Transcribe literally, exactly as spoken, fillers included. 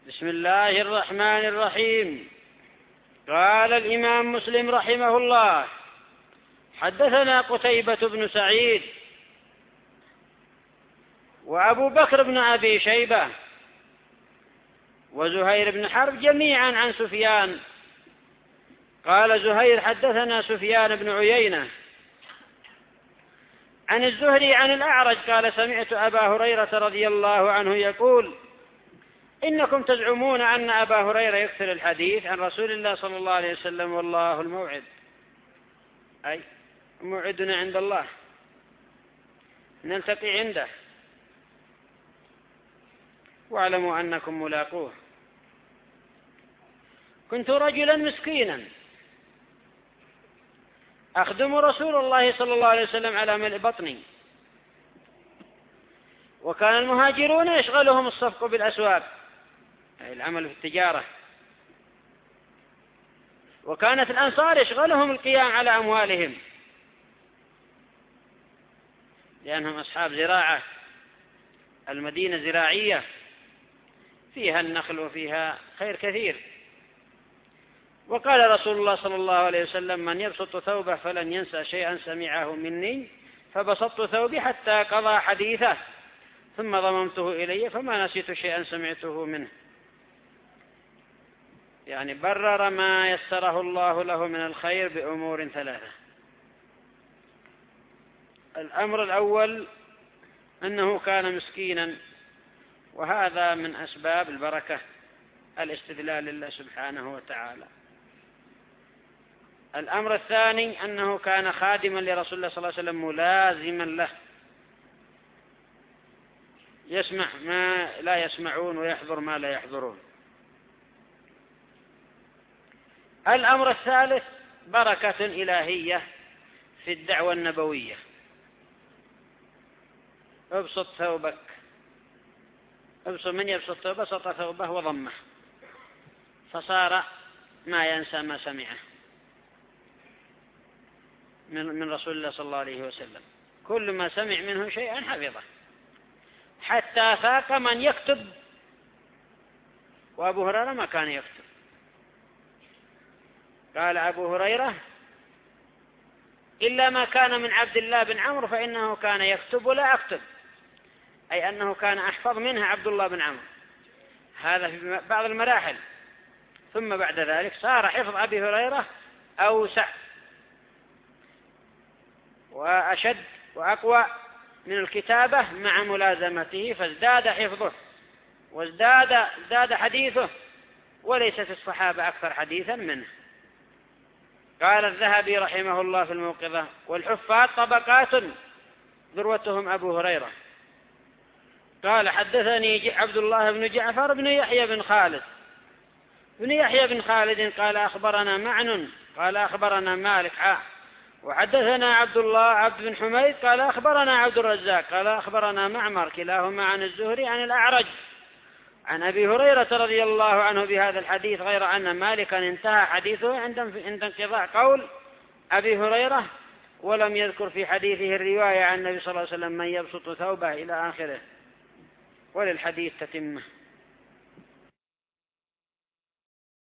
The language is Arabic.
بسم الله الرحمن الرحيم. قال الإمام مسلم رحمه الله: حدثنا قتيبة بن سعيد وأبو بكر بن أبي شيبة وزهير بن حرب جميعا عن سفيان. قال زهير: حدثنا سفيان بن عيينة عن الزهري عن الأعرج قال: سمعت أبا هريرة رضي الله عنه يقول: إنكم تزعمون أن أبا هريرة يكثر الحديث عن رسول الله صلى الله عليه وسلم، والله الموعد، أي موعدنا عند الله، نلتقي عنده، واعلموا أنكم ملاقوه. كنت رجلا مسكينا أخدم رسول الله صلى الله عليه وسلم على ملء بطني، وكان المهاجرون يشغلهم الصفق بالأسواق، أي العمل في التجارة، وكانت الأنصار يشغلهم القيام على أموالهم لأنهم أصحاب زراعة، المدينة زراعية فيها النخل وفيها خير كثير. وقال رسول الله صلى الله عليه وسلم: من يبسط ثوبه فلن ينسى شيئا سمعه مني، فبسطت ثوبي حتى قضى حديثه ثم ضممته إلي فما نسيت شيئا سمعته منه. يعني برر ما يسره الله له من الخير بأمور ثلاثة. الأمر الأول أنه كان مسكينا، وهذا من أسباب البركة، الاستدلال لله سبحانه وتعالى. الأمر الثاني أنه كان خادما لرسول الله صلى الله عليه وسلم ملازما له، يسمع ما لا يسمعون ويحضر ما لا يحضرون. الأمر الثالث بركة إلهية في الدعوة النبوية: ابسط ثوبك، ابسط، من يبسط ثوبه بسط ثوبه وضمه، فصار ما ينسى ما سمعه من رسول الله صلى الله عليه وسلم، كل ما سمع منه شيئا حفظه، حتى فاق من يكتب، وأبو هريرة ما كان يكتب. قال أبو هريرة: إلا ما كان من عبد الله بن عمرو فإنه كان يكتب ولا أكتب، أي أنه كان أحفظ منها عبد الله بن عمرو، هذا في بعض المراحل. ثم بعد ذلك صار حفظ أبي هريرة أوسع وأشد وأقوى من الكتابة مع ملازمته، فازداد حفظه وازداد ازداد حديثه، وليست الصحابة أكثر حديثا منه. قال الذهبي رحمه الله في الموقظة: والحفاظ طبقات ذروتهم أبو هريرة. قال: حدثني عبد الله بن جعفر بن يحيى بن خالد بن يحيى بن خالد قال: أخبرنا معن قال: أخبرنا مالك عا وحدثنا عبد الله عبد بن حميد قال: أخبرنا عبد الرزاق قال: أخبرنا معمر، كلاهما عن الزهري عن الأعرج عن أبي هريرة رضي الله عنه بهذا الحديث، غير أن مالكا انتهى حديثه عند انقضاء قول أبي هريرة، ولم يذكر في حديثه الرواية عن النبي صلى الله عليه وسلم: من يبسط ثوبه إلى آخره، وللحديث تتمه.